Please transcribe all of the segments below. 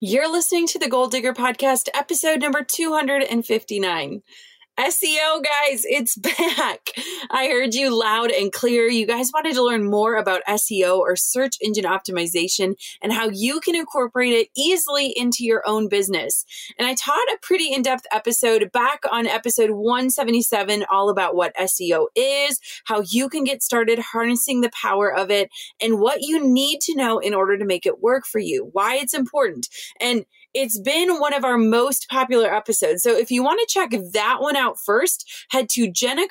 You're listening to the Goal Digger Podcast, episode number 259. SEO, guys, it's back. I heard you loud and clear. You guys wanted to learn more about SEO or search engine optimization and how you can incorporate it easily into your own business. And I taught a pretty in-depth episode back on episode 177 all about what SEO is, how you can get started harnessing the power of it, and what you need to know in order to make it work for you, why it's important. And it's been one of our most popular episodes. So if you want to check that one out first, head to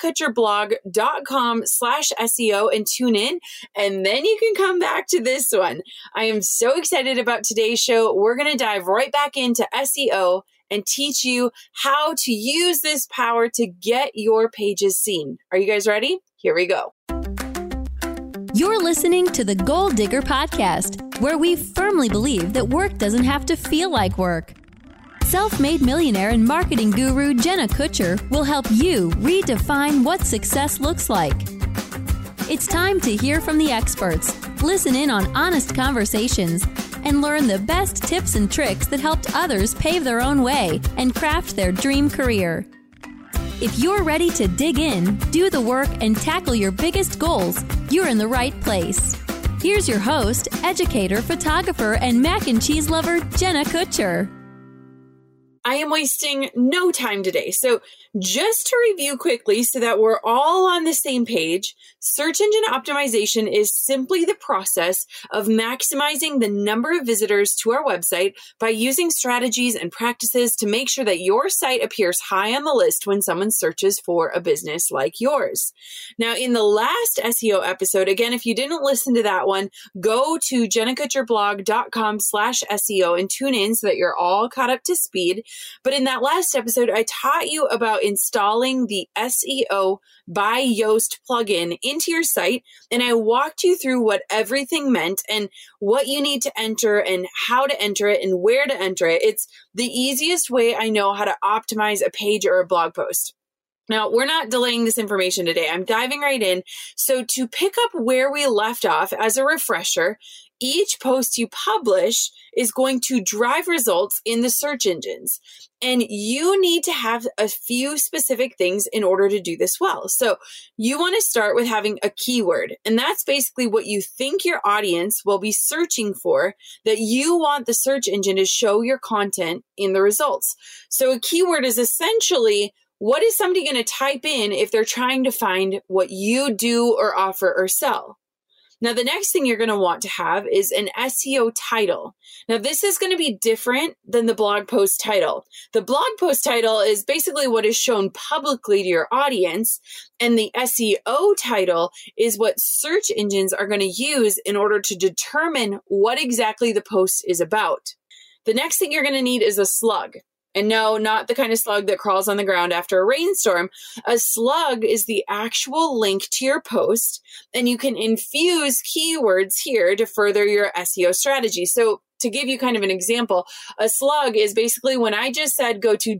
jennakutcherblog.com/SEO and tune in, and then you can come back to this one. I am so excited about today's show. We're going to dive right back into SEO and teach you how to use this power to get your pages seen. Are you guys ready? Here we go. You're listening to the Goal Digger Podcast, where we firmly believe that work doesn't have to feel like work. Self-made millionaire and marketing guru Jenna Kutcher will help you redefine what success looks like. It's time to hear from the experts, listen in on honest conversations, and learn the best tips and tricks that helped others pave their own way and craft their dream career. If you're ready to dig in, do the work, and tackle your biggest goals, you're in the right place. Here's your host, educator, photographer, and mac and cheese lover, Jenna Kutcher. I am wasting no time today. So just to review quickly so that we're all on the same page, search engine optimization is simply the process of maximizing the number of visitors to our website by using strategies and practices to make sure that your site appears high on the list when someone searches for a business like yours. Now, in the last SEO episode, again, if you didn't listen to that one, go to jennakutcherblog.com/SEO and tune in so that you're all caught up to speed. But in that last episode, I taught you about installing the SEO by Yoast plugin into your site, and I walked you through what everything meant and what you need to enter and how to enter it and where to enter it. It's the easiest way I know how to optimize a page or a blog post. Now, we're not delaying this information today. I'm diving right in. So to pick up where we left off as a refresher, each post you publish is going to drive results in the search engines. And you need to have a few specific things in order to do this well. So you want to start with having a keyword. And that's basically what you think your audience will be searching for, that you want the search engine to show your content in the results. So a keyword is essentially, what is somebody going to type in if they're trying to find what you do or offer or sell? Now, the next thing you're going to want to have is an SEO title. Now, this is going to be different than the blog post title. The blog post title is basically what is shown publicly to your audience, and the SEO title is what search engines are going to use in order to determine what exactly the post is about. The next thing you're going to need is a slug. And no, not the kind of slug that crawls on the ground after a rainstorm. A slug is the actual link to your post, and you can infuse keywords here to further your SEO strategy. So to give you kind of an example, a slug is basically when I just said go to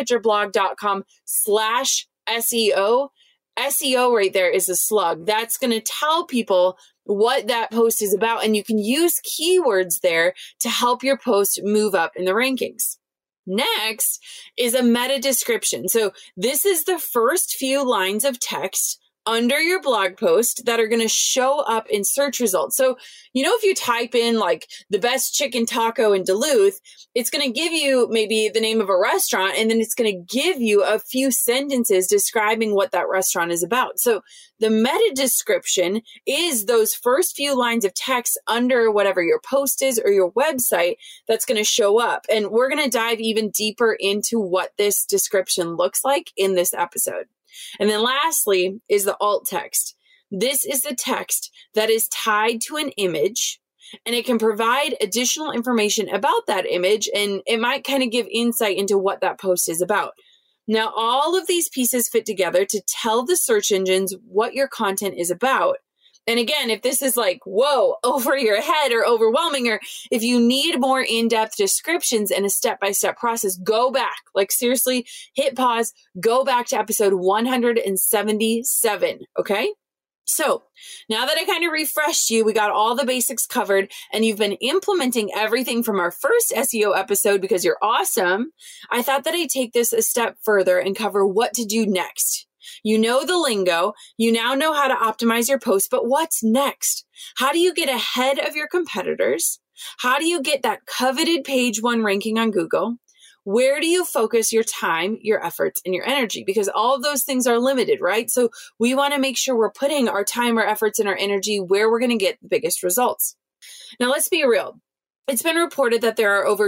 jennakutcherblog.com/SEO, SEO right there is a slug. That's going to tell people what that post is about, and you can use keywords there to help your post move up in the rankings. Next is a meta description. So this is the first few lines of text under your blog post that are going to show up in search results. So, if you type in like the best chicken taco in Duluth, it's going to give you maybe the name of a restaurant, and then it's going to give you a few sentences describing what that restaurant is about. So the meta description is those first few lines of text under whatever your post is or your website that's going to show up. And we're going to dive even deeper into what this description looks like in this episode. And then lastly is the alt text. This is the text that is tied to an image, and it can provide additional information about that image, and it might kind of give insight into what that post is about. Now, all of these pieces fit together to tell the search engines what your content is about. And again, if this is like, whoa, over your head or overwhelming, or if you need more in-depth descriptions and a step-by-step process, go back. Like seriously, hit pause, go back to episode 177, okay? So now that I kind of refreshed you, we got all the basics covered and you've been implementing everything from our first SEO episode because you're awesome. I thought that I'd take this a step further and cover what to do next. You know the lingo. You now know how to optimize your posts, but what's next? How do you get ahead of your competitors? How do you get that coveted page 1 ranking on Google? Where do you focus your time, your efforts, and your energy? Because all of those things are limited, right? So we want to make sure we're putting our time, our efforts, and our energy where we're going to get the biggest results. Now, let's be real. It's been reported that there are over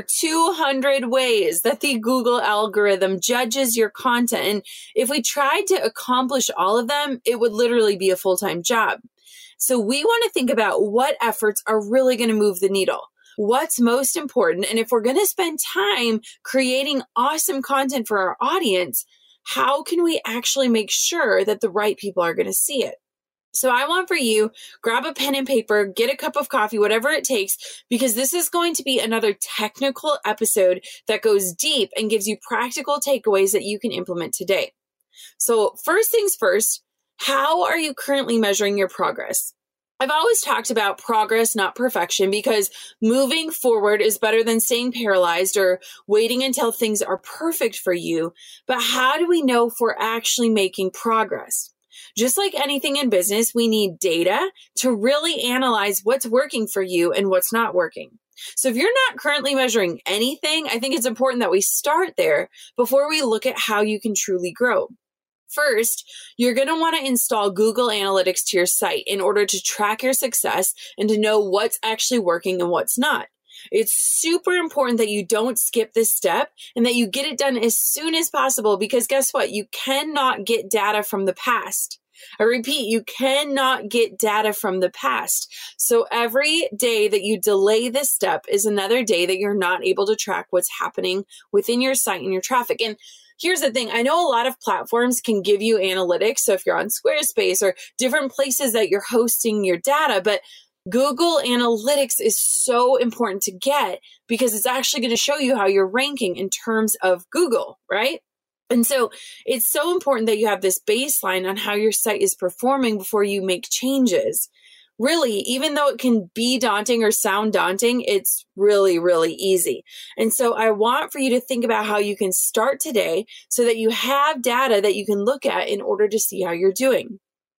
200 ways that the Google algorithm judges your content. And if we tried to accomplish all of them, it would literally be a full-time job. So we want to think about what efforts are really going to move the needle. What's most important? And if we're going to spend time creating awesome content for our audience, how can we actually make sure that the right people are going to see it? So I want for you, grab a pen and paper, get a cup of coffee, whatever it takes, because this is going to be another technical episode that goes deep and gives you practical takeaways that you can implement today. So first things first, how are you currently measuring your progress? I've always talked about progress, not perfection, because moving forward is better than staying paralyzed or waiting until things are perfect for you. But how do we know if we're actually making progress? Just like anything in business, we need data to really analyze what's working for you and what's not working. So if you're not currently measuring anything, I think it's important that we start there before we look at how you can truly grow. First, you're going to want to install Google Analytics to your site in order to track your success and to know what's actually working and what's not. It's super important that you don't skip this step and that you get it done as soon as possible because guess what? You cannot get data from the past. I repeat, you cannot get data from the past. So every day that you delay this step is another day that you're not able to track what's happening within your site and your traffic. And here's the thing. I know a lot of platforms can give you analytics. So if you're on Squarespace or different places that you're hosting your data, but Google Analytics is so important to get because it's actually going to show you how you're ranking in terms of Google, right? And so it's so important that you have this baseline on how your site is performing before you make changes. Really, even though it can be daunting or sound daunting, it's really, really easy. And so I want for you to think about how you can start today so that you have data that you can look at in order to see how you're doing.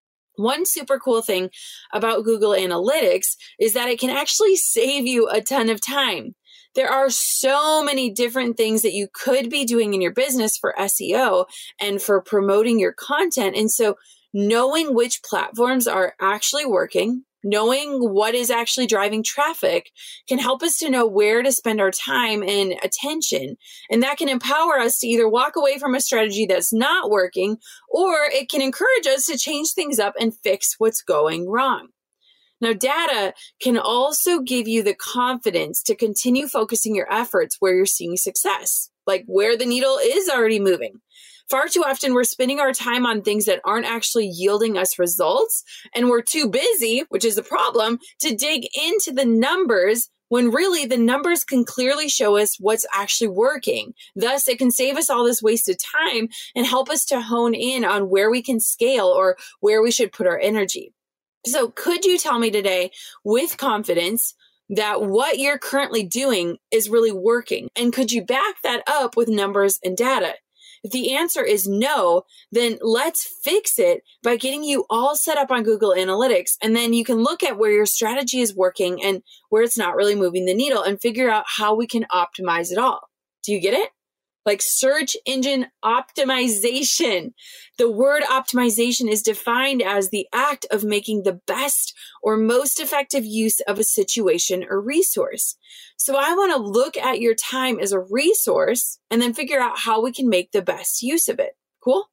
One super cool thing about Google Analytics is that it can actually save you a ton of time. There are so many different things that you could be doing in your business for SEO and for promoting your content. And so knowing which platforms are actually working, knowing what is actually driving traffic can help us to know where to spend our time and attention. And that can empower us to either walk away from a strategy that's not working, or it can encourage us to change things up and fix what's going wrong. Now, data can also give you the confidence to continue focusing your efforts where you're seeing success, like where the needle is already moving. Far too often, we're spending our time on things that aren't actually yielding us results, and we're too busy, which is a problem, to dig into the numbers when really the numbers can clearly show us what's actually working. Thus, it can save us all this wasted time and help us to hone in on where we can scale or where we should put our energy. So could you tell me today with confidence that what you're currently doing is really working? And could you back that up with numbers and data? If the answer is no, then let's fix it by getting you all set up on Google Analytics. And then you can look at where your strategy is working and where it's not really moving the needle and figure out how we can optimize it all. Do you get it? Like search engine optimization. The word optimization is defined as the act of making the best or most effective use of a situation or resource. So I want to look at your time as a resource and then figure out how we can make the best use of it. Cool?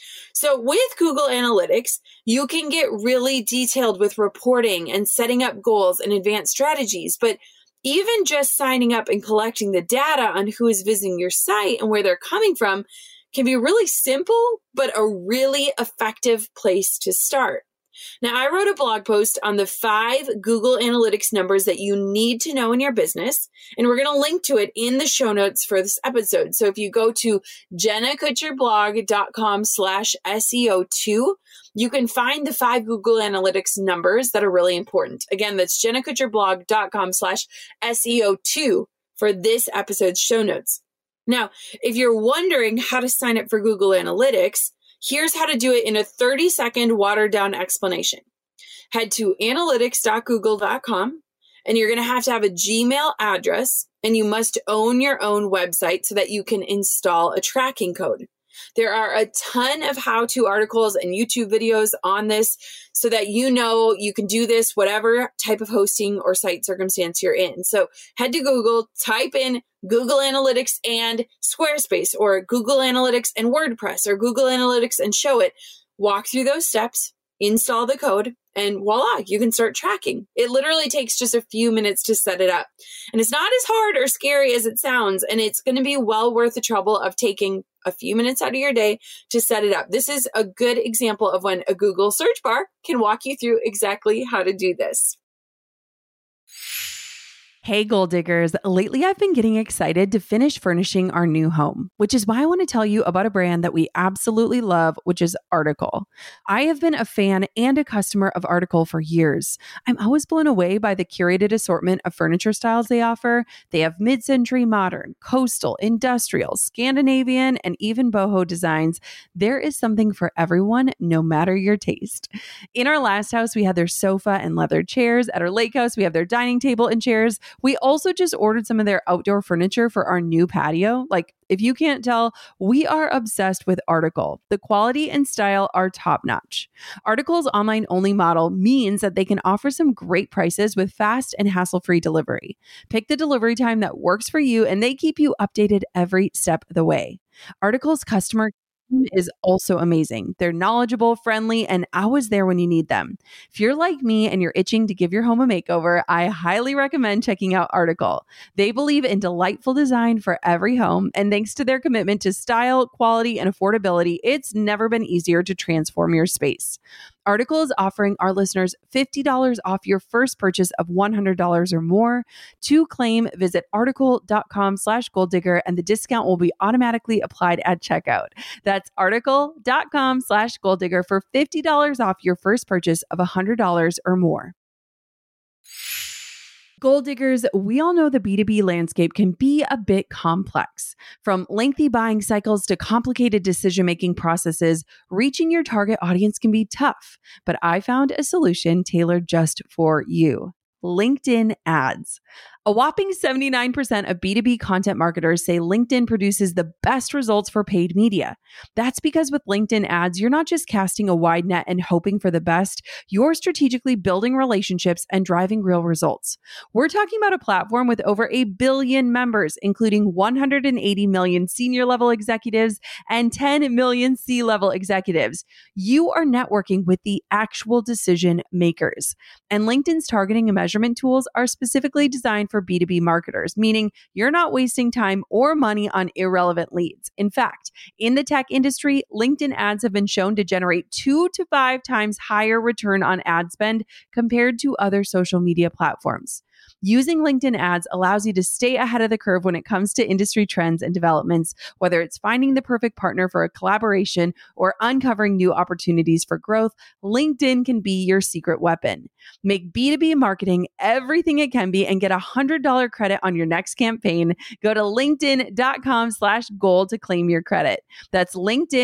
So with Google Analytics, you can get really detailed with reporting and setting up goals and advanced strategies, but even just signing up and collecting the data on who is visiting your site and where they're coming from can be really simple, but a really effective place to start. Now, I wrote a blog post on the 5 Google Analytics numbers that you need to know in your business, and we're going to link to it in the show notes for this episode. So if you go to jennakutcherblog.com/SEO2, you can find the 5 Google Analytics numbers that are really important. Again, that's jennakutcherblog.com/SEO2 for this episode's show notes. Now, if you're wondering how to sign up for Google Analytics, here's how to do it in a 30-second watered down explanation. Head to analytics.google.com, and you're going to have a Gmail address, and you must own your own website so that you can install a tracking code. There are a ton of how-to articles and YouTube videos on this so that you know you can do this whatever type of hosting or site circumstance you're in. So head to Google, type in Google Analytics and Squarespace, or Google Analytics and WordPress, or Google Analytics and Showit. Walk through those steps, install the code, and voila, you can start tracking. It literally takes just a few minutes to set it up. And it's not as hard or scary as it sounds, and it's going to be well worth the trouble of taking a few minutes out of your day to set it up. This is a good example of when a Google search bar can walk you through exactly how to do this. Hey, Goal Diggers. Lately, I've been getting excited to finish furnishing our new home, which is why I want to tell you about a brand that we absolutely love, which is Article. I have been a fan and a customer of Article for years. I'm always blown away by the curated assortment of furniture styles they offer. They have mid-century modern, coastal, industrial, Scandinavian, and even boho designs. There is something for everyone, no matter your taste. In our last house, we had their sofa and leather chairs. At our lake house, we have their dining table and chairs. We also just ordered some of their outdoor furniture for our new patio. Like, if you can't tell, we are obsessed with Article. The quality and style are top-notch. Article's online-only model means that they can offer some great prices with fast and hassle-free delivery. Pick the delivery time that works for you, and they keep you updated every step of the way. Article's customer is also amazing. They're knowledgeable, friendly, and always there when you need them. If you're like me and you're itching to give your home a makeover, I highly recommend checking out Article. They believe in delightful design for every home, and thanks to their commitment to style, quality, and affordability, it's never been easier to transform your space. Article is offering our listeners $50 off your first purchase of $100 or more. To claim, visit article.com/goaldigger, and the discount will be automatically applied at checkout. That's article.com/goaldigger for $50 off your first purchase of $100 or more. Goal Diggers, we all know the B2B landscape can be a bit complex. From lengthy buying cycles to complicated decision-making processes, reaching your target audience can be tough. But I found a solution tailored just for you: LinkedIn ads. A whopping 79% of B2B content marketers say LinkedIn produces the best results for paid media. That's because with LinkedIn ads, you're not just casting a wide net and hoping for the best, you're strategically building relationships and driving real results. We're talking about a platform with over 1 billion members, including 180 million senior level executives and 10 million C-level executives. You are networking with the actual decision makers. And LinkedIn's targeting and measurement tools are specifically designed for B2B marketers, meaning you're not wasting time or money on irrelevant leads. In fact, in the tech industry, LinkedIn ads have been shown to generate 2 to 5 times higher return on ad spend compared to other social media platforms. Using LinkedIn ads allows you to stay ahead of the curve when it comes to industry trends and developments, whether it's finding the perfect partner for a collaboration or uncovering new opportunities for growth. LinkedIn can be your secret weapon. Make B2B marketing everything it can be and get $100 credit on your next campaign. Go to linkedin.com/goal to claim your credit. That's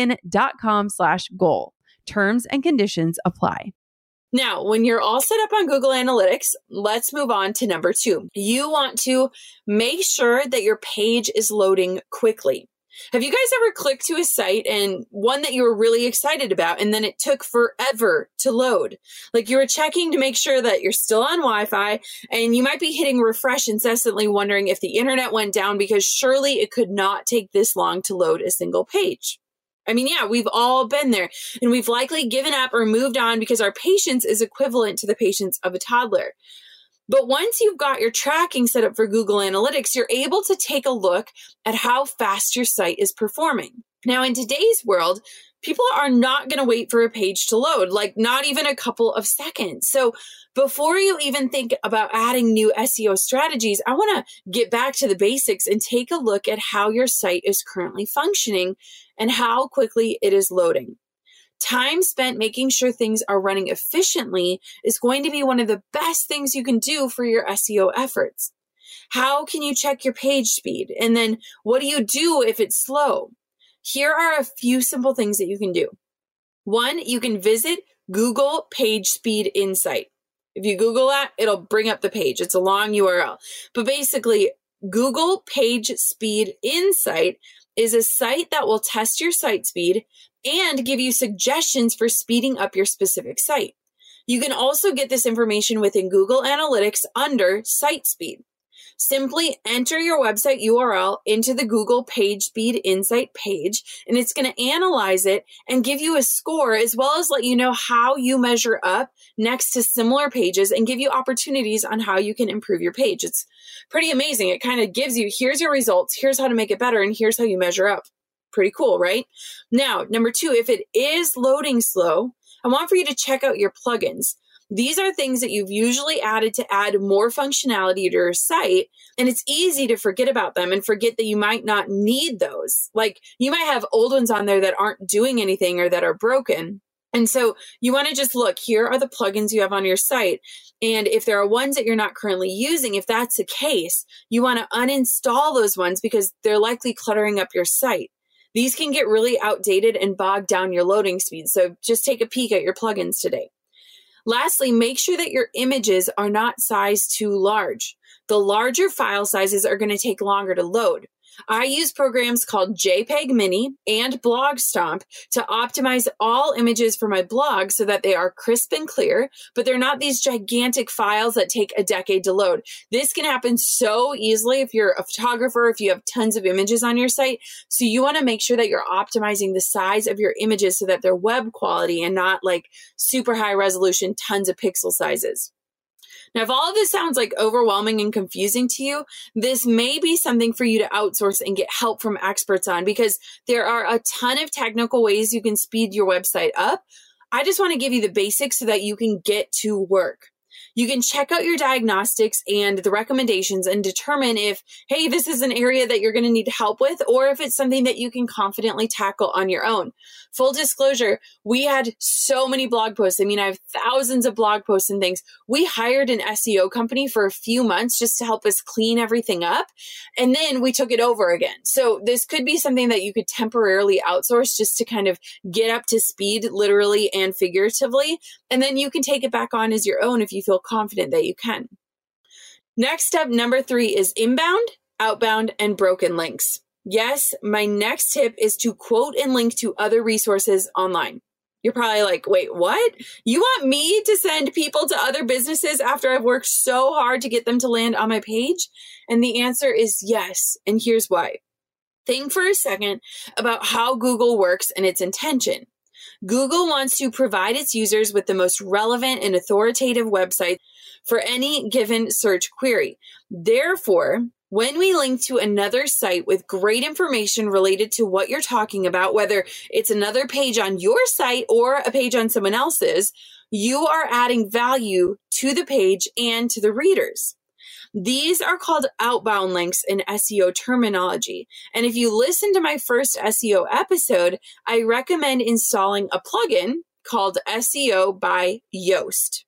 linkedin.com/goal. Terms and conditions apply. Now, when you're all set up on Google Analytics, let's move on to number 2. You want to make sure that your page is loading quickly. Have you guys ever clicked to a site and one that you were really excited about, and then it took forever to load? Like, you were checking to make sure that you're still on Wi-Fi, and you might be hitting refresh incessantly, wondering if the internet went down, because surely it could not take this long to load a single page. I mean, yeah, we've all been there, and we've likely given up or moved on because our patience is equivalent to the patience of a toddler. But once you've got your tracking set up for Google Analytics, you're able to take a look at how fast your site is performing. Now, in today's world, people are not going to wait for a page to load, like not even a couple of seconds. So before you even think about adding new SEO strategies, I want to get back to the basics and take a look at how your site is currently functioning and how quickly it is loading. Time spent making sure things are running efficiently is going to be one of the best things you can do for your SEO efforts. How can you check your page speed? And then what do you do if it's slow? Here are a few simple things that you can do. One, you can visit Google Page Speed Insight. If you Google that, it'll bring up the page. It's a long URL. But basically, Google Page Speed Insight is a site that will test your site speed and give you suggestions for speeding up your specific site. You can also get this information within Google Analytics under Site Speed. Simply enter your website URL into the Google Page Speed Insight page, and it's going to analyze it and give you a score, as well as let you know how you measure up next to similar pages and give you opportunities on how you can improve your page. It's pretty amazing. It kind of gives you, here's your results, here's how to make it better, and here's how you measure up. Pretty cool, right? Now, number 2, if it is loading slow, I want for you to check out your plugins. These are things that you've usually added to add more functionality to your site, and it's easy to forget about them and forget that you might not need those. Like, you might have old ones on there that aren't doing anything or that are broken. And so you want to just look, here are the plugins you have on your site. And if there are ones that you're not currently using, if that's the case, you want to uninstall those ones because they're likely cluttering up your site. These can get really outdated and bog down your loading speed. So just take a peek at your plugins today. Lastly, make sure that your images are not sized too large. The larger file sizes are going to take longer to load. I use programs called JPEG Mini and BlogStomp to optimize all images for my blog so that they are crisp and clear, but they're not these gigantic files that take a decade to load. This can happen so easily if you're a photographer, if you have tons of images on your site. So you want to make sure that you're optimizing the size of your images so that they're web quality and not like super high resolution, tons of pixel sizes. Now, if all of this sounds like overwhelming and confusing to you, this may be something for you to outsource and get help from experts on, because there are a ton of technical ways you can speed your website up. I just want to give you the basics so that you can get to work. You can check out your diagnostics and the recommendations and determine if, hey, this is an area that you're going to need help with, or if it's something that you can confidently tackle on your own. Full disclosure, we had so many blog posts. I mean, I have thousands of blog posts and things. We hired an SEO company for a few months just to help us clean everything up. And then we took it over again. So this could be something that you could temporarily outsource just to kind of get up to speed, literally and figuratively. And then you can take it back on as your own if you feel confident that you can. Next step, number 3, is inbound, outbound, and broken links. Yes, my next tip is to quote and link to other resources online. You're probably like, wait, what? You want me to send people to other businesses after I've worked so hard to get them to land on my page? And the answer is yes. And here's why. Think for a second about how Google works and its intention. Google wants to provide its users with the most relevant and authoritative website for any given search query. Therefore, when we link to another site with great information related to what you're talking about, whether it's another page on your site or a page on someone else's, you are adding value to the page and to the readers. These are called outbound links in SEO terminology. And if you listen to my first SEO episode, I recommend installing a plugin called SEO by Yoast,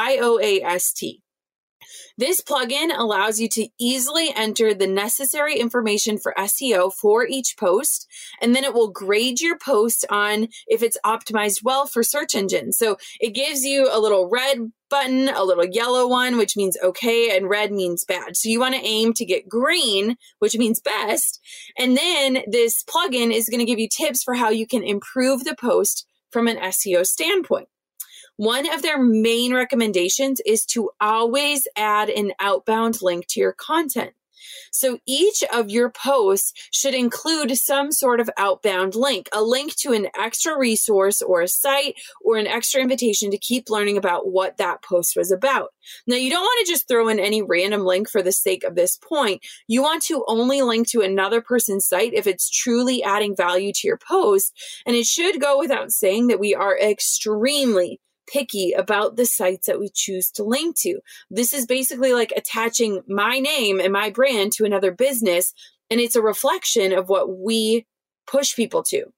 Yoast. This plugin allows you to easily enter the necessary information for SEO for each post, and then it will grade your post on if it's optimized well for search engines. So it gives you a little red button, a little yellow one, which means okay, and red means bad. So you want to aim to get green, which means best. And then this plugin is going to give you tips for how you can improve the post from an SEO standpoint. One of their main recommendations is to always add an outbound link to your content. So each of your posts should include some sort of outbound link, a link to an extra resource or a site or an extra invitation to keep learning about what that post was about. Now, you don't want to just throw in any random link for the sake of this point. You want to only link to another person's site if it's truly adding value to your post. And it should go without saying that we are extremely picky about the sites that we choose to link to. This is basically like attaching my name and my brand to another business, and it's a reflection of what we push people to.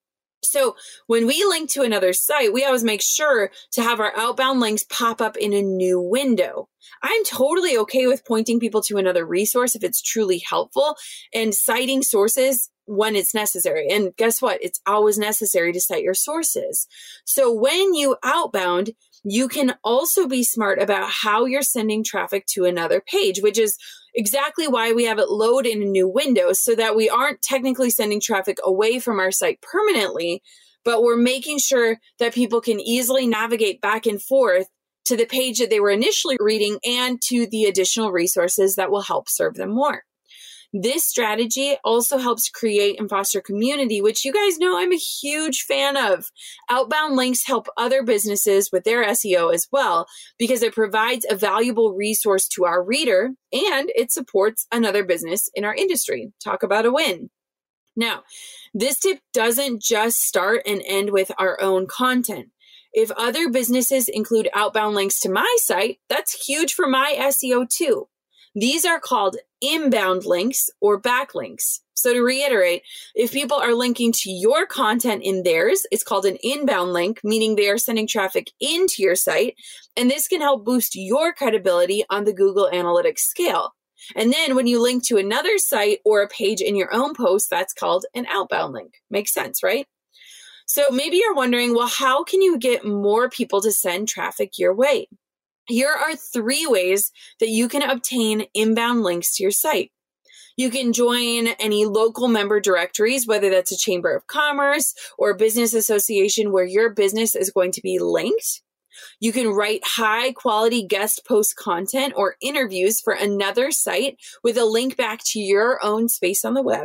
So when we link to another site, we always make sure to have our outbound links pop up in a new window. I'm totally okay with pointing people to another resource if it's truly helpful and citing sources when it's necessary. And guess what? It's always necessary to cite your sources. So when you outbound, you can also be smart about how you're sending traffic to another page, which is exactly why we have it load in a new window so that we aren't technically sending traffic away from our site permanently, but we're making sure that people can easily navigate back and forth to the page that they were initially reading and to the additional resources that will help serve them more. This strategy also helps create and foster community, which you guys know I'm a huge fan of. Outbound links help other businesses with their SEO as well, because it provides a valuable resource to our reader and it supports another business in our industry. Talk about a win. Now, this tip doesn't just start and end with our own content. If other businesses include outbound links to my site, that's huge for my SEO too. These are called inbound links or backlinks. So to reiterate, if people are linking to your content in theirs, it's called an inbound link, meaning they are sending traffic into your site. And this can help boost your credibility on the Google Analytics scale. And then when you link to another site or a page in your own post, that's called an outbound link. Makes sense, right? So maybe you're wondering, well, how can you get more people to send traffic your way? Here are 3 ways that you can obtain inbound links to your site. You can join any local member directories, whether that's a chamber of commerce or a business association where your business is going to be linked. You can write high quality guest post content or interviews for another site with a link back to your own space on the web.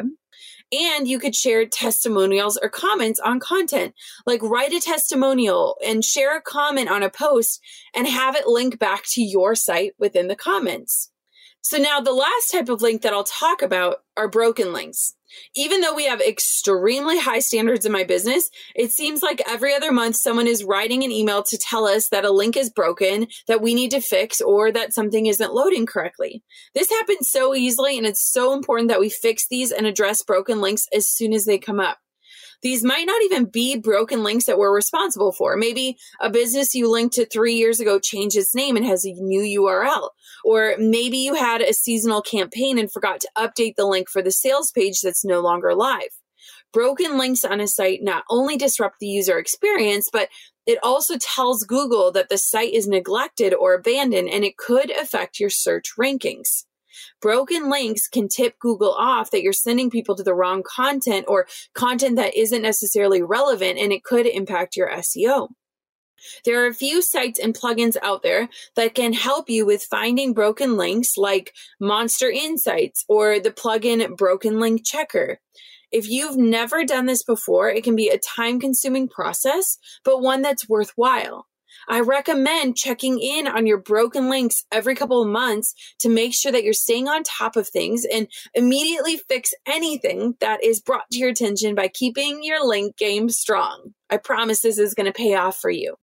And you could share testimonials or comments on content, like write a testimonial and share a comment on a post and have it link back to your site within the comments. So now the last type of link that I'll talk about are broken links. Even though we have extremely high standards in my business, it seems like every other month someone is writing an email to tell us that a link is broken, that we need to fix, or that something isn't loading correctly. This happens so easily, and it's so important that we fix these and address broken links as soon as they come up. These might not even be broken links that we're responsible for. Maybe a business you linked to 3 years ago changed its name and has a new URL. Or maybe you had a seasonal campaign and forgot to update the link for the sales page that's no longer live. Broken links on a site not only disrupt the user experience, but it also tells Google that the site is neglected or abandoned, and it could affect your search rankings. Broken links can tip Google off that you're sending people to the wrong content or content that isn't necessarily relevant, and it could impact your SEO. There are a few sites and plugins out there that can help you with finding broken links, like Monster Insights or the plugin Broken Link Checker. If you've never done this before, it can be a time-consuming process, but one that's worthwhile. I recommend checking in on your broken links every couple of months to make sure that you're staying on top of things and immediately fix anything that is brought to your attention by keeping your link game strong. I promise this is going to pay off for you.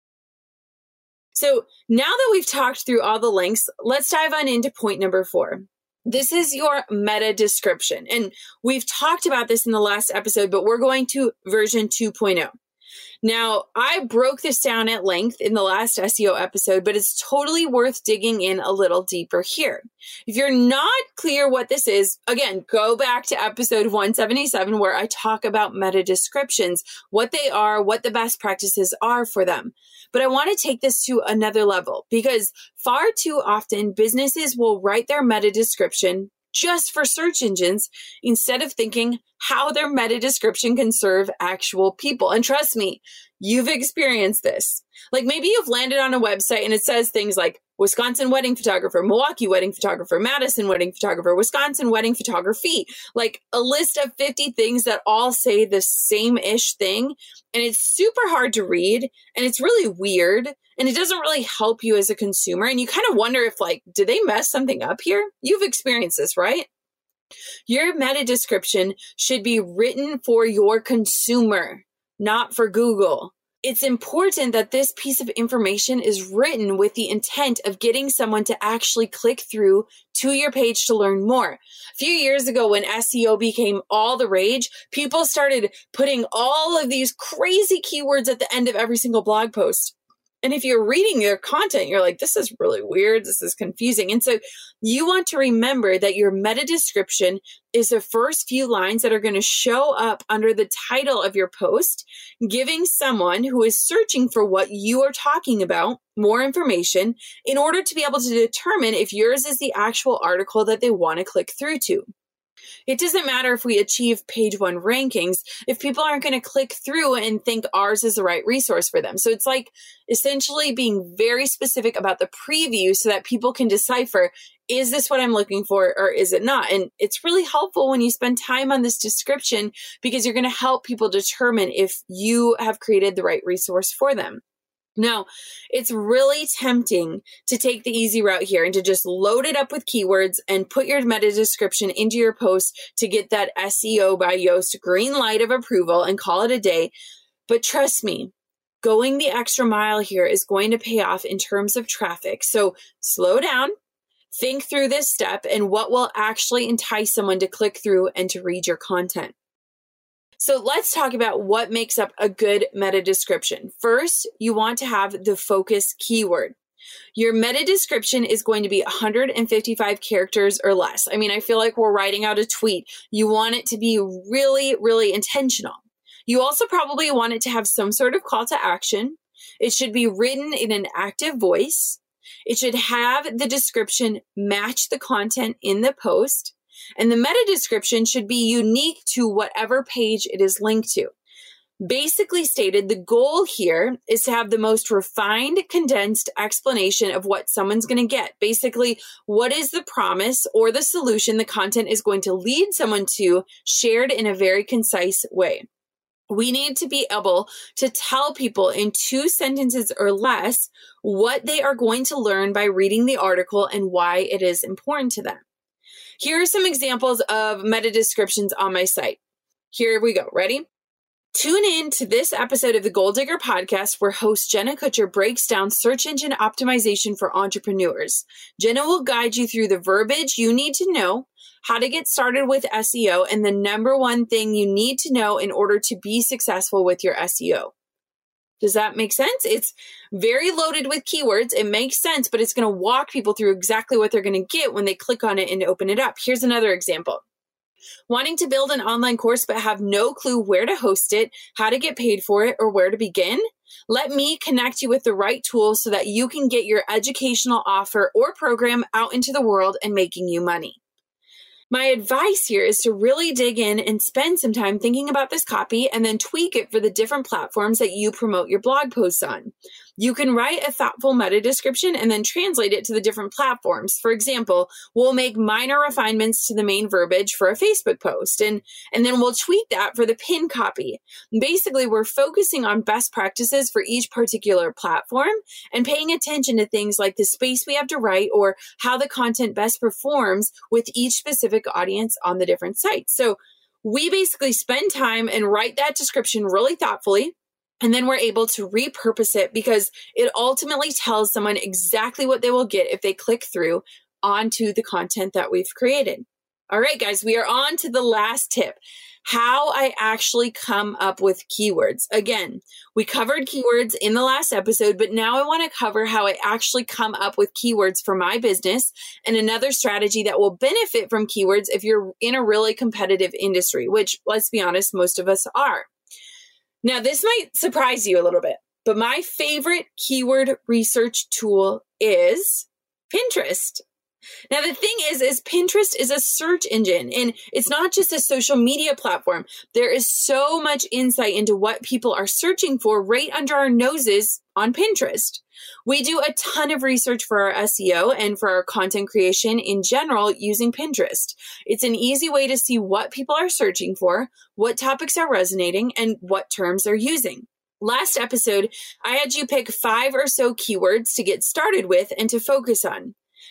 So now that we've talked through all the links, let's dive on into point number 4. This is your meta description. And we've talked about this in the last episode, but we're going to version 2.0. Now, I broke this down at length in the last SEO episode, but it's totally worth digging in a little deeper here. If you're not clear what this is, again, go back to episode 177 where I talk about meta descriptions, what they are, what the best practices are for them. But I want to take this to another level because far too often businesses will write their meta description just for search engines instead of thinking how their meta description can serve actual people. And trust me, you've experienced this. Like maybe you've landed on a website and it says things like Wisconsin wedding photographer, Milwaukee wedding photographer, Madison wedding photographer, Wisconsin wedding photography, like a list of 50 things that all say the same-ish thing. And it's super hard to read and it's really weird and it doesn't really help you as a consumer. And you kind of wonder if like, did they mess something up here? You've experienced this, right? Your meta description should be written for your consumer, not for Google. It's important that this piece of information is written with the intent of getting someone to actually click through to your page to learn more. A few years ago, when SEO became all the rage, people started putting all of these crazy keywords at the end of every single blog post. And if you're reading their content, you're like, this is really weird. This is confusing. And so you want to remember that your meta description is the first few lines that are going to show up under the title of your post, giving someone who is searching for what you are talking about more information in order to be able to determine if yours is the actual article that they want to click through to. It doesn't matter if we achieve page 1 rankings if people aren't going to click through and think ours is the right resource for them. So it's like essentially being very specific about the preview so that people can decipher, is this what I'm looking for or is it not? And it's really helpful when you spend time on this description because you're going to help people determine if you have created the right resource for them. Now, it's really tempting to take the easy route here and to just load it up with keywords and put your meta description into your post to get that SEO by Yoast green light of approval and call it a day. But trust me, going the extra mile here is going to pay off in terms of traffic. So slow down, think through this step and what will actually entice someone to click through and to read your content. So let's talk about what makes up a good meta description. First, you want to have the focus keyword. Your meta description is going to be 155 characters or less. I mean, I feel like we're writing out a tweet. You want it to be really, really intentional. You also probably want it to have some sort of call to action. It should be written in an active voice. It should have the description match the content in the post. And the meta description should be unique to whatever page it is linked to. Basically stated, the goal here is to have the most refined, condensed explanation of what someone's going to get. Basically, what is the promise or the solution the content is going to lead someone to, shared in a very concise way. We need to be able to tell people in 2 sentences or less what they are going to learn by reading the article and why it is important to them. Here are some examples of meta descriptions on my site. Here we go. Ready? Tune in to this episode of the Goal Digger podcast where host Jenna Kutcher breaks down search engine optimization for entrepreneurs. Jenna will guide you through the verbiage you need to know, how to get started with SEO, and the number one thing you need to know in order to be successful with your SEO. Does that make sense? It's very loaded with keywords. It makes sense, but it's going to walk people through exactly what they're going to get when they click on it and open it up. Here's another example. Wanting to build an online course but have no clue where to host it, how to get paid for it, or where to begin? Let me connect you with the right tools so that you can get your educational offer or program out into the world and making you money. My advice here is to really dig in and spend some time thinking about this copy and then tweak it for the different platforms that you promote your blog posts on. You can write a thoughtful meta description and then translate it to the different platforms. For example, we'll make minor refinements to the main verbiage for a Facebook post, and then we'll tweak that for the pin copy. Basically, we're focusing on best practices for each particular platform and paying attention to things like the space we have to write or how the content best performs with each specific audience on the different sites. So we basically spend time and write that description really thoughtfully. And then we're able to repurpose it because it ultimately tells someone exactly what they will get if they click through onto the content that we've created. All right, guys, we are on to the last tip, how I actually come up with keywords. Again, we covered keywords in the last episode, but now I want to cover how I actually come up with keywords for my business and another strategy that will benefit from keywords if you're in a really competitive industry, which, let's be honest, most of us are. Now, this might surprise you a little bit, but my favorite keyword research tool is Pinterest. Now, the thing is Pinterest is a search engine, and it's not just a social media platform. There is so much insight into what people are searching for right under our noses on Pinterest. We do a ton of research for our SEO and for our content creation in general using Pinterest. It's an easy way to see what people are searching for, what topics are resonating, and what terms they're using. Last episode, I had you pick 5 or so keywords to get started with and to focus on.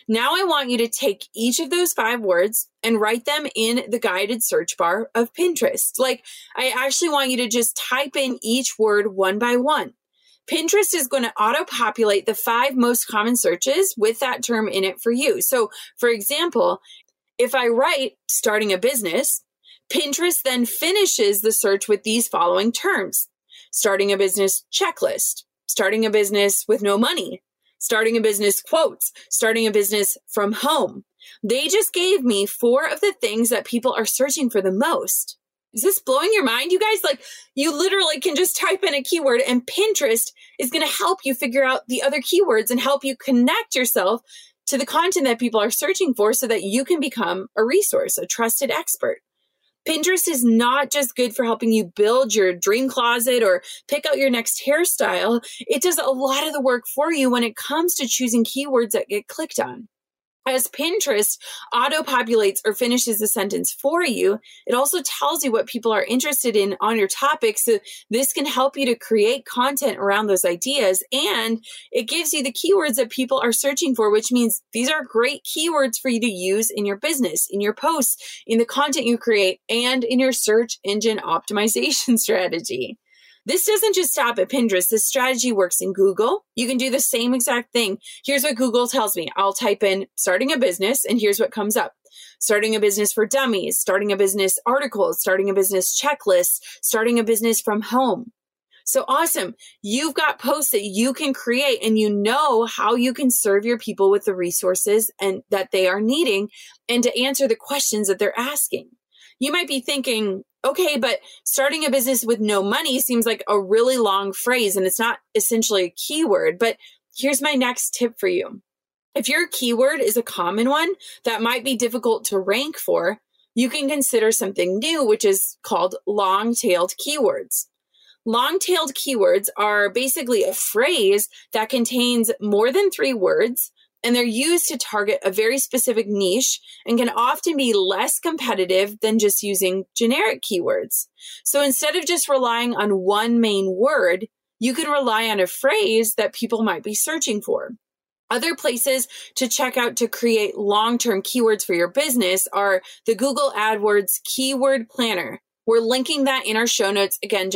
Now I want you to take each of those 5 words and write them in the guided search bar of Pinterest. Like, I actually want you to just type in each word one by one. Pinterest is going to auto-populate the 5 most common searches with that term in it for you. So, for example, if I write starting a business, Pinterest then finishes the search with these following terms: starting a business checklist, starting a business with no money, starting a business quotes, starting a business from home. They just gave me 4 of the things that people are searching for the most. Is this blowing your mind, you guys? Like, you literally can just type in a keyword and Pinterest is going to help you figure out the other keywords and help you connect yourself to the content that people are searching for so that you can become a resource, a trusted expert. Pinterest is not just good for helping you build your dream closet or pick out your next hairstyle. It does a lot of the work for you when it comes to choosing keywords that get clicked on. As Pinterest auto-populates or finishes the sentence for you, it also tells you what people are interested in on your topic. So this can help you to create content around those ideas. And it gives you the keywords that people are searching for, which means these are great keywords for you to use in your business, in your posts, in the content you create, and in your search engine optimization strategy. This doesn't just stop at Pinterest. This strategy works in Google. You can do the same exact thing. Here's what Google tells me. I'll type in starting a business, and here's what comes up: starting a business for dummies, starting a business articles, starting a business checklist, starting a business from home. So awesome. You've got posts that you can create, and you know how you can serve your people with the resources and that they are needing and to answer the questions that they're asking. You might be thinking, okay, but starting a business with no money seems like a really long phrase and it's not essentially a keyword. But here's my next tip for you. If your keyword is a common one that might be difficult to rank for, you can consider something new, which is called long-tailed keywords. Long-tailed keywords are basically a phrase that contains more than 3 words, and they're used to target a very specific niche and can often be less competitive than just using generic keywords. So instead of just relying on one main word, you can rely on a phrase that people might be searching for. Other places to check out to create long-term keywords for your business are the Google AdWords Keyword Planner. We're linking that in our show notes. Again,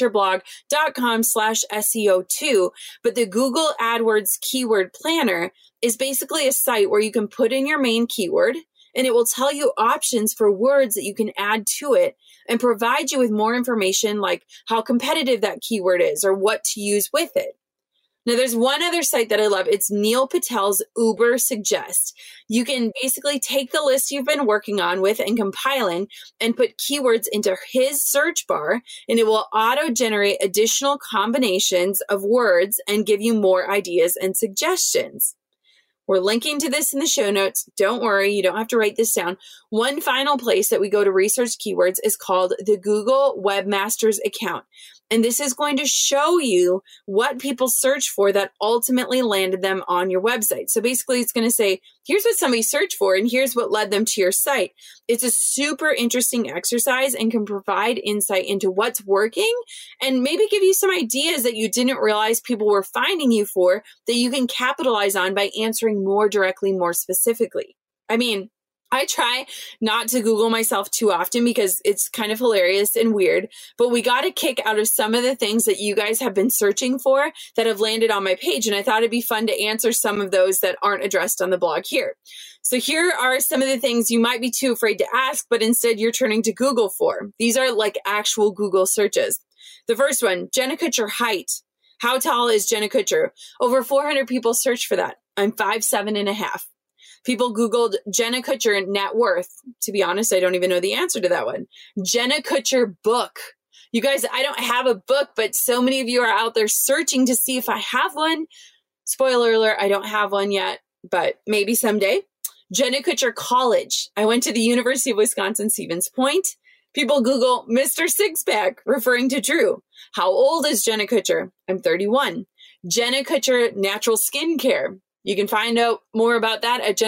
jennakutcherblog.com/SEO2. But the Google AdWords Keyword Planner is basically a site where you can put in your main keyword and it will tell you options for words that you can add to it and provide you with more information like how competitive that keyword is or what to use with it. Now, there's one other site that I love. It's Neil Patel's Ubersuggest. You can basically take the list you've been working on with and compiling and put keywords into his search bar, and it will auto-generate additional combinations of words and give you more ideas and suggestions. We're linking to this in the show notes. Don't worry, you don't have to write this down. One final place that we go to research keywords is called the Google Webmasters account. And this is going to show you what people search for that ultimately landed them on your website. So basically it's going to say, here's what somebody searched for and here's what led them to your site. It's a super interesting exercise and can provide insight into what's working and maybe give you some ideas that you didn't realize people were finding you for that you can capitalize on by answering more directly, more specifically. I mean, I try not to Google myself too often because it's kind of hilarious and weird, but we got a kick out of some of the things that you guys have been searching for that have landed on my page. And I thought it'd be fun to answer some of those that aren't addressed on the blog here. So here are some of the things you might be too afraid to ask, but instead you're turning to Google for. These are like actual Google searches. The first one, Jenna Kutcher height. How tall is Jenna Kutcher? Over 400 people searched for that. I'm 5'7.5". People Googled Jenna Kutcher net worth. To be honest, I don't even know the answer to that one. Jenna Kutcher book. You guys, I don't have a book, but so many of you are out there searching to see if I have one. Spoiler alert, I don't have one yet, but maybe someday. Jenna Kutcher college. I went to the University of Wisconsin-Stevens Point. People Google Mr. Sixpack, referring to Drew. How old is Jenna Kutcher? I'm 31. Jenna Kutcher natural skincare. You can find out more about that at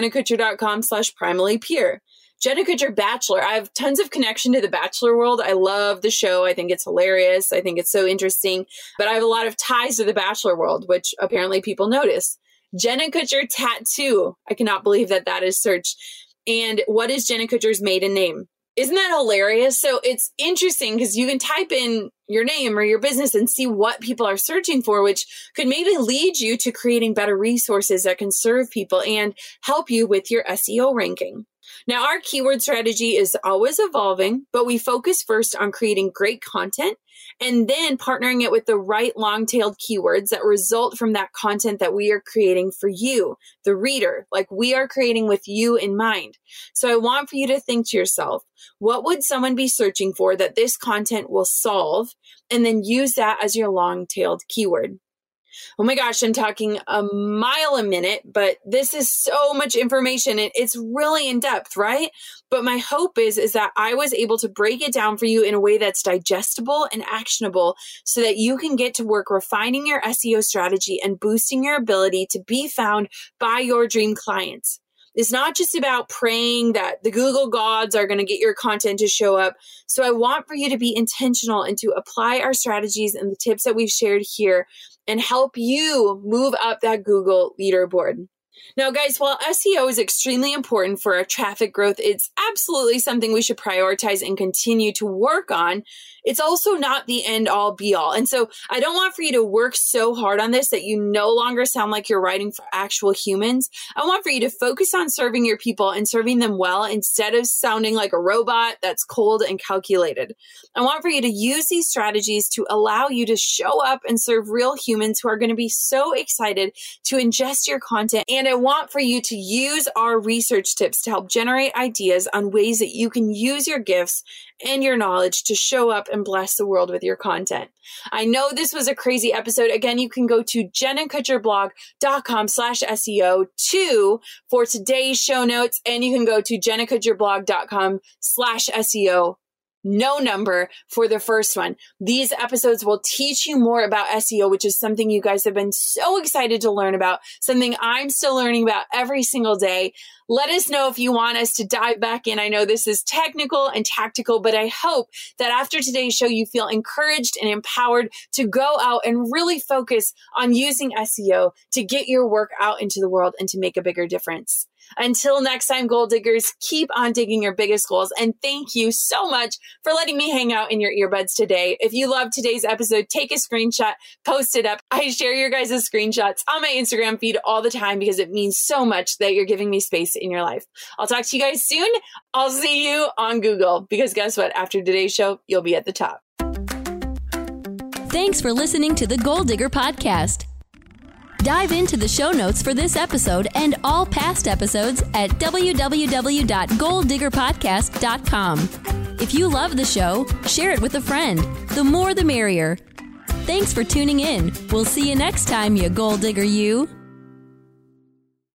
jennakutcher.com/primallypure. Jenna Kutcher Bachelor. I have tons of connection to the Bachelor world. I love the show. I think it's hilarious. I think it's so interesting. But I have a lot of ties to the Bachelor world, which apparently people notice. Jenna Kutcher tattoo. I cannot believe that that is searched. And what is Jenna Kutcher's maiden name? Isn't that hilarious? So it's interesting because you can type in your name or your business and see what people are searching for, which could maybe lead you to creating better resources that can serve people and help you with your SEO ranking. Now, our keyword strategy is always evolving, but we focus first on creating great content and then partnering it with the right long-tailed keywords that result from that content that we are creating for you, the reader, like we are creating with you in mind. So I want for you to think to yourself, what would someone be searching for that this content will solve? And then use that as your long-tailed keyword. Oh my gosh, I'm talking a mile a minute, but this is so much information and it's really in depth, right? But my hope is that I was able to break it down for you in a way that's digestible and actionable so that you can get to work refining your SEO strategy and boosting your ability to be found by your dream clients. It's not just about praying that the Google gods are going to get your content to show up. So I want for you to be intentional and to apply our strategies and the tips that we've shared here and help you move up that Google leaderboard. Now, guys, while SEO is extremely important for our traffic growth, it's absolutely something we should prioritize and continue to work on. It's also not the end all be all. And so I don't want for you to work so hard on this that you no longer sound like you're writing for actual humans. I want for you to focus on serving your people and serving them well instead of sounding like a robot that's cold and calculated. I want for you to use these strategies to allow you to show up and serve real humans who are going to be so excited to ingest your content. And I want for you to use our research tips to help generate ideas on ways that you can use your gifts and your knowledge to show up and bless the world with your content. I know this was a crazy episode. Again, you can go to jennakutcherblog.com/SEO2 for today's show notes, and you can go to jennakutcherblog.com/SEO. No number for the first one. These episodes will teach you more about SEO, which is something you guys have been so excited to learn about, something I'm still learning about every single day. Let us know if you want us to dive back in. I know this is technical and tactical, but I hope that after today's show, you feel encouraged and empowered to go out and really focus on using SEO to get your work out into the world and to make a bigger difference. Until next time, goal diggers, keep on digging your biggest goals. And thank you so much for letting me hang out in your earbuds today. If you loved today's episode, take a screenshot, post it up. I share your guys' screenshots on my Instagram feed all the time because it means so much that you're giving me space in your life. I'll talk to you guys soon. I'll see you on Google because guess what? After today's show, you'll be at the top. Thanks for listening to the Goal Digger Podcast. Dive into the show notes for this episode and all past episodes at www.goaldiggerpodcast.com. If you love the show, share it with a friend. The more the merrier. Thanks for tuning in. We'll see you next time, you goal digger you.